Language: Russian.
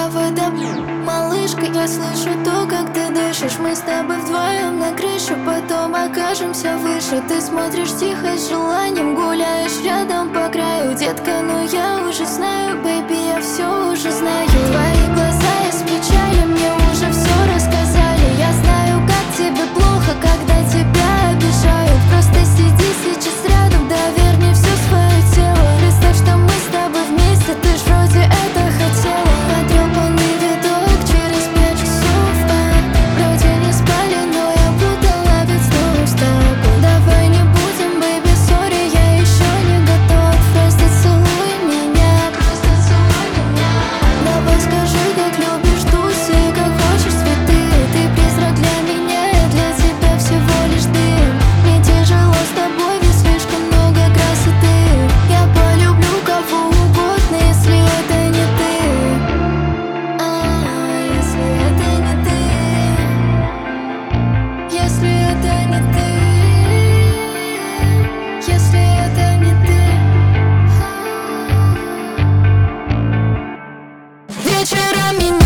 Давай, малышка, я слышу то, как ты дышишь. Мы с тобой вдвоем на крышу, потом окажемся выше. Ты смотришь тихо с желанием, гуляешь рядом по краю. Детка, ну я уже знаю, бэйби, я все уже знаю. Твои глаза из печали мне уже все рассказали. Я знаю, как тебе плохо, когда тебя обижают. Просто сиди сейчас рядом, доверь мне все свое тело. Представь, что мы с тобой вместе, ты ж вроде это хотела. Потрёпанный видок через 5 часов, вроде не спали, но я буду ловить снова с тобой. Давай не будем, бэйби, сори, я еще не готов. Просто целуй меня, просто целуй меня. Давай скажи, как любишь тусы, как хочешь цветы. Ты призрак для меня, я для тебя всего лишь дым. Мне тяжело с тобой, ведь слишком много красоты. Я полюблю кого угодно, если это не ты. Если это не ты. Если это не ты. Если это не ты. Вечерами